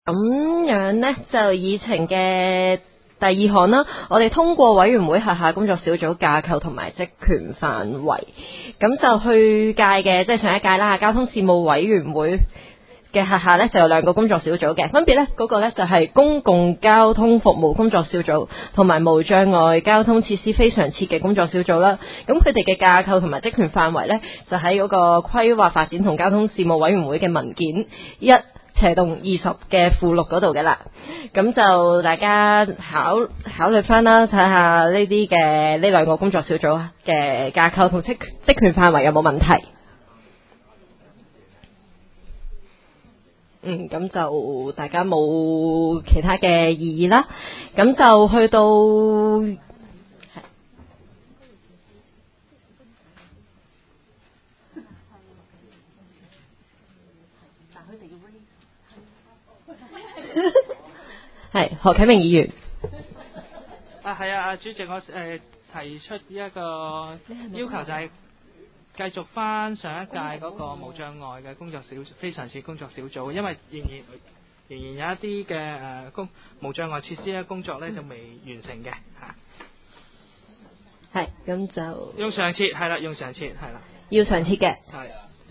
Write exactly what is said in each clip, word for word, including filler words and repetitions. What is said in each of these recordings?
咁樣呢，就議程嘅第二項啦，我哋通過委員會轄下工作小組架構同埋職權範圍。咁就去屆嘅，即係上一屆啦，交通事務委員會嘅轄下呢，就有兩個工作小組嘅，分別呢嗰、嗰個呢就係、是、公共交通服務工作小組同埋無障礙交通設施非常設嘅工作小組啦。咁佢哋嘅架構同埋職權範圍呢，就喺嗰個規劃發展同交通事務委員會嘅文件一斜動二十嘅附錄嗰度嘅啦。咁就大家考考慮翻啦，睇下呢啲嘅呢兩個工作小組嘅架構同職職權範圍有冇問題。嗯，咁就大家冇其他嘅異議啦。咁就去到係何啟明議員。 啊，係啊，主席，我誒、呃、提出一個要求就係繼續翻上一屆嗰個無障礙嘅工作小非常設工作小組，因為仍然仍然有一啲嘅誒工無障礙設施嘅工作咧就未完成嘅嚇。 係，咁就用上設係啦，用上設係啦， 要上設嘅。 係。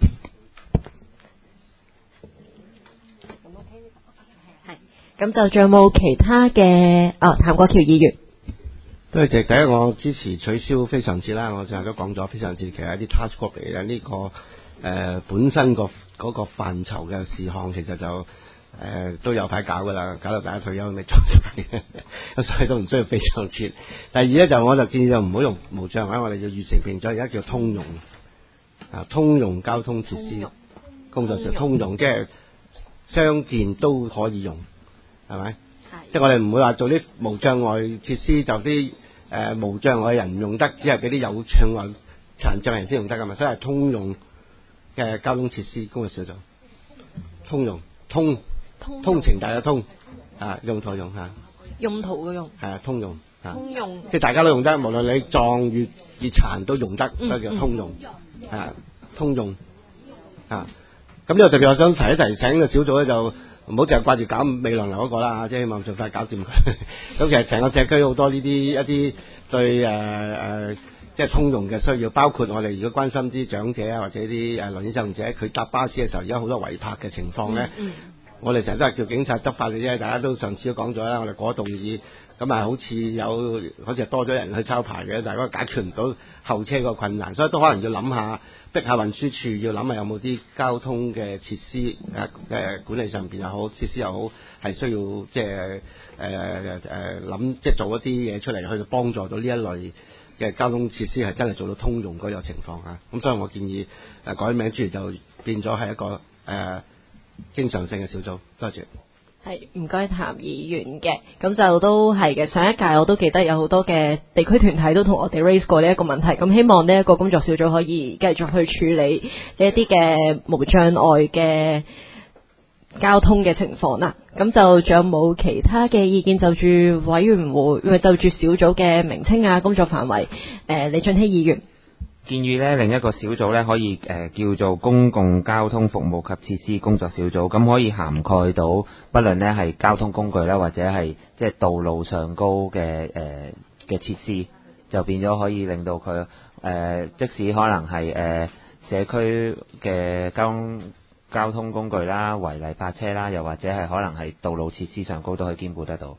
係，咁就仲有冇其他嘅？哦，譚國僑議員。 多謝。第一，我支持取消非常設啦。我成日都講咗，非常設其實係一啲 task group 嚟嘅。呢、這個誒、呃、本身個嗰個範疇嘅事項，其實就誒、呃、都有排搞噶啦，搞到大家退休未做晒，咁所以都唔需要非常設。第二咧，就我就建議就唔好用無障礙，我哋就預成變咗，而家叫通用啊，通用交通設施工作上通用，即係相見都可以用，係咪？即係我哋唔會話做啲無障礙設施，就啲誒、呃、無障礙人唔用得，只係俾啲有障礙殘障人先用得噶嘛，所以係通用嘅交通設施工作小組，通用通通，通情大嘅通啊，用途用嚇， 用途嘅用係啊，通用啊， 通用即係大家都用得，無論你壯與與殘都用得，所以叫通用係啊，通用啊。咁呢個特別我想提一提醒個小組咧就。唔好淨係掛住搞未來樓嗰個啦，即係希望盡快搞掂佢。咁其實成個社區好多呢啲一啲對誒誒、呃，即係通用嘅需要，包括我哋如果關心啲長者啊，或者啲誒輪椅使用者，佢搭巴士嘅時候，而家好多違泊嘅情況咧、嗯嗯。我哋成日都係叫警察執法嘅啫，大家都上次都講咗啦。我哋嗰動議咁啊，好似有好似係多咗人去抄牌嘅，但係嗰個解決唔到後車個困難，所以都可能要諗下。逼下運輸處要諗下有冇啲交通嘅設施誒誒、呃、管理上邊又好，設施又好，係需要即係誒誒諗即係做一啲嘢出嚟去幫助到呢一類嘅交通設施係真係做到通用嗰個情況啊！咁所以我建議誒、呃、改名之後就變咗係一個誒、呃、經常性嘅小組。多謝。 係，唔該譚議員嘅，咁就都係嘅。上一屆我都記得有好多嘅地區團體都同我哋 raise 過呢一個問題，咁希望呢一個工作小組可以繼續去處理呢一啲嘅無障礙嘅交通嘅情況啦。咁就仲有冇其他嘅意見就住委員會，就住小組嘅名稱啊、工作範圍？誒、呃，李俊熙議員。 建議呢另一個小組呢可以誒、呃、叫做公共交通服務及設施工作小組，咁可以涵蓋到不論呢係交通工具啦，或者係即係道路上高嘅誒嘅設施，就變咗可以令到佢誒、呃、即使可能係誒、呃、社區嘅交通交通工具啦、違例泊車啦，又或者係可能係道路設施上高都可以兼顧得到。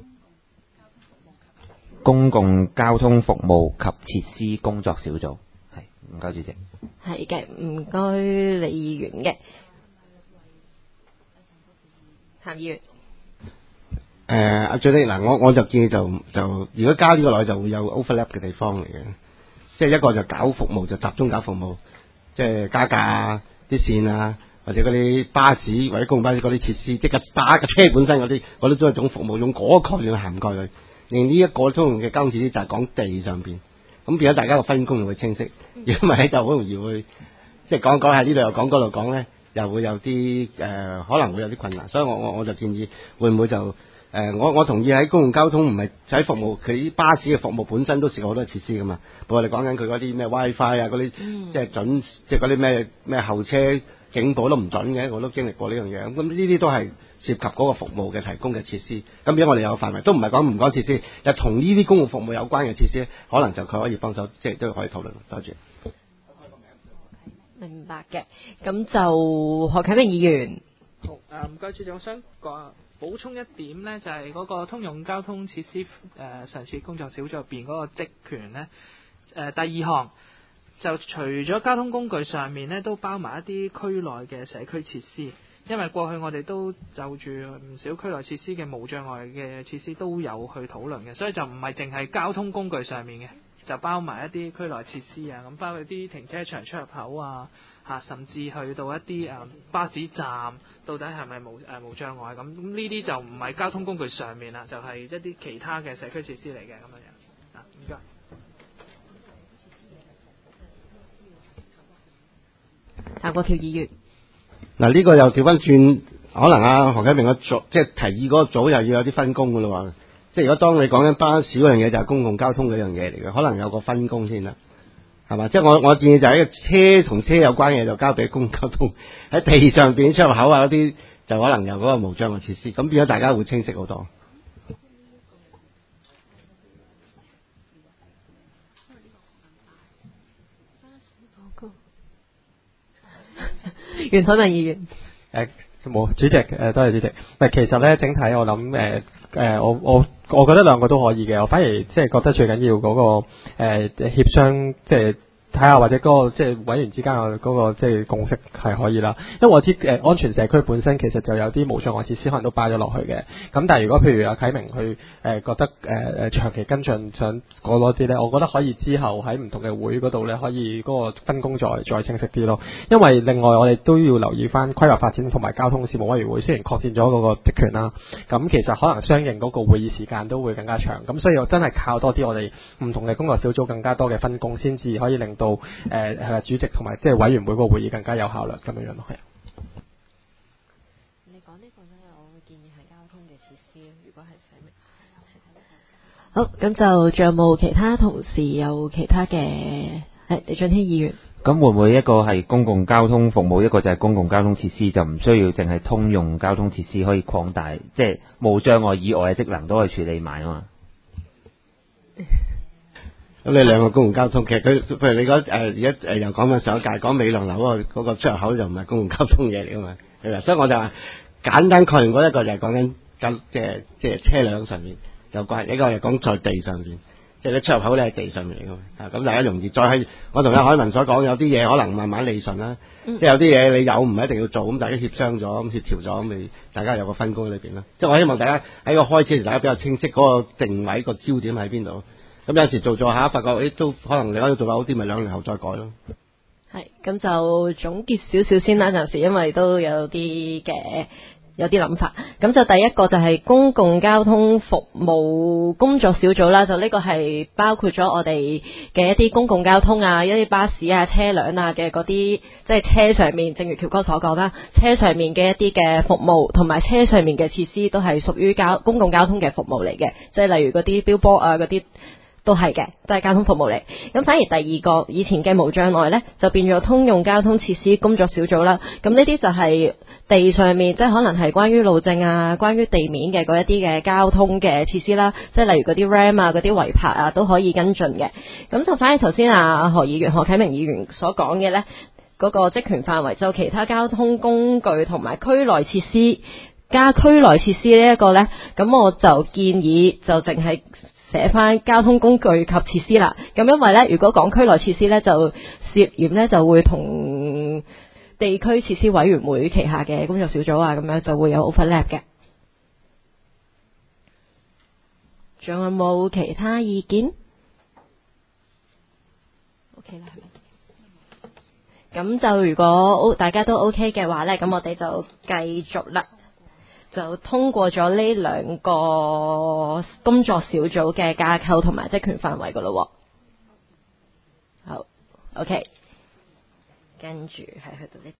公共交通服務及設施工作小組。唔該，主席。 係嘅，唔該，李議員嘅。譚議員。 誒，阿最呢嗱，我我就建議就就如果加呢個落去就會有 overlap 嘅地方嚟嘅，即係一個就搞服務就集中搞服務，即係加價啲線啊，或者嗰啲巴士或者公共巴士嗰啲設施，即係打個車本身嗰啲，我都都係一種服務，用嗰個概念去涵蓋佢。而呢一個通用嘅交通設施就係講地上邊。咁變咗大家個分工又會清晰，如果唔係就好容易會即係講講喺呢度又講嗰度講咧，又會有啲誒、呃、可能會有啲困難，所以我我我就建議會唔會就誒、呃、我我同意喺公共交通唔係喺服務，佢巴士嘅服務本身都涉好多設施噶嘛，我哋講緊佢嗰啲咩 WiFi 啊嗰啲，即係準即係嗰啲咩咩後車警報都唔準嘅，我都經歷過呢樣嘢，咁呢啲都係涉及嗰個服務嘅提供嘅設施。咁如果我哋有範圍，都唔係講唔講設施，就同呢啲公共服務有關嘅設施，可能就佢可以幫手，即係都可以討論。多謝。 明白嘅，咁就何啟明議員。 好，誒唔該，主席，我想講補充一點呢，就係、是、嗰個通用交通設施誒、呃、上次工作小組入邊嗰個職權呢。誒、呃、第二項就除咗交通工具上面呢，都包埋一啲區內嘅社區設施，因為過去我哋都就住唔少區內設施嘅無障礙嘅設施都有去討論嘅，所以就唔係淨係交通工具上面嘅，就包埋一啲區內設施啊，咁包括啲停車場出入口啊，嚇、啊，甚至去到一啲誒、呃、巴士站，到底係咪無誒、呃、無障礙咁？咁呢啲就唔係交通工具上面啦，就係、是、一啲其他嘅社區設施嚟嘅咁樣樣。啊，唔該。 譚國僑議員。 嗱，呢個又調翻轉，可能啊何啟明個組，即係提議嗰個組又要有啲分工噶啦喎。即係如果當你講緊巴士嗰樣嘢，就係公共交通嗰樣嘢嚟嘅，可能有個分工先啦，係嘛？即係我我建議就係車同車有關嘅就交俾公共交通，喺地上邊出入口啊嗰啲就可能有嗰個無障礙設施，咁變咗大家會清晰好多。 袁海文議員。 誒冇，主席誒多謝主席。唔其實咧整體我諗誒誒我我我覺得兩個都可以嘅，我反而即係覺得最緊要嗰、那個誒、呃、協商即係。睇下或者嗰、那個即係委員之間嘅嗰個即係共識係可以啦，因為我知誒、呃、安全社區本身其實就有啲無障礙設施可能都擺咗落去嘅，咁但係如果譬如阿啟明去誒、呃、覺得誒誒、呃、長期跟進想過多啲咧，我覺得可以之後喺唔同嘅會嗰度咧可以嗰個分工再再清晰啲咯，因為另外我哋都要留意翻規劃發展同埋交通事務委員會雖然擴展咗嗰個職權啦，咁其實可能相應嗰個會議時間都會更加長，咁所以我真係靠多啲我哋唔同嘅工作小組更加多嘅分工，先至可以令到誒係啦，主席同埋即係委員會個會議更加有效率咁樣樣咯，係。 你講呢個咧，我會建議係交通嘅設施，如果係寫明。好，咁就仲有冇其他同事有其他嘅？係李俊熙議員。 咁會唔會一個係公共交通服務，一個就係公共交通設施，就唔需要淨係通用交通設施可以擴大，即係無障礙以外嘅職能都可以處理埋啊嘛？ 咁你兩個公共交通，其實佢譬如你講誒而家誒又講緊上一屆講美良樓嗰個嗰個出入口就唔係公共交通嘢嚟噶嘛，係咪？所以我就話簡單概念嗰一個就係講緊交即係即係車輛上面有關，一個係講在地上面，即係啲出入口咧係地上面嚟噶嘛，啊咁大家容易再喺我同阿海文所講有啲嘢可能慢慢理順啦，嗯、即係有啲嘢你有唔一定要做，咁大家協商咗，咁協調咗，咁咪大家有個分工喺裏邊啦。即係我希望大家喺個開始時大家比較清晰嗰個定位、個焦點喺邊度。咁有時做做下，發覺誒都可能你可以做得好啲，咪兩年後再改咯。 係，咁就總結少少先啦，暫時因為都有啲嘅有啲諗法。咁就第一個就係公共交通服務工作小組啦，就呢個係包括咗我哋嘅一啲公共交通啊、一啲巴士啊、車輛啊嘅嗰啲，即係車上面，正如喬哥所講啦，車上面嘅一啲嘅服務同埋車上面嘅設施都係屬於交公共交通嘅服務嚟嘅，即係例如嗰啲標波啊嗰啲。都係嘅，都係交通服務嚟。咁反而第二個以前嘅無障礙呢，就變咗通用交通設施工作小組啦。咁呢啲就係地上面，即係可能係關於路政啊、關於地面嘅嗰一啲嘅交通嘅設施啦，即係例如嗰啲 RAM 啊、嗰啲違泊啊，都可以跟進嘅。咁就反而頭先啊何議員、何啟明議員所講嘅呢，嗰個職權範圍就其他交通工具同埋區內設施加區內設施呢一個呢，咁我就建議就淨係寫翻交通工具及設施啦，咁因為咧，如果講區內設施咧，就涉嫌咧就會同地區設施委員會旗下嘅工作小組啊，咁樣就會有 overlap 嘅。仲有冇其他意見 ？OK 啦，咁就如果大家都 OK 嘅話咧，咁我哋就繼續啦。就通過咗呢兩個工作小組嘅架構同埋職權範圍噶咯。好 ，OK，跟住係去到呢。